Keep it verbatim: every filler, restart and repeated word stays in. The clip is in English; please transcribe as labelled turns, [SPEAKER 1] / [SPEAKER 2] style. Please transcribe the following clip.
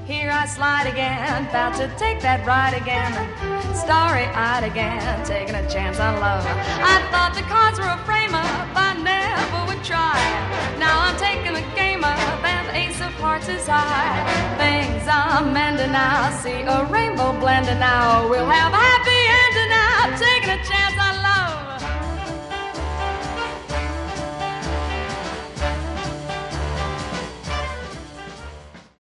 [SPEAKER 1] Here I slide again, about to take that ride again. Starry-eyed again, taking a chance on love. I thought the cards were a frame-up, I never would try. Now I'm taking the game up, and the ace of hearts is high. Things are mending now, see a rainbow blending now. We'll have a happy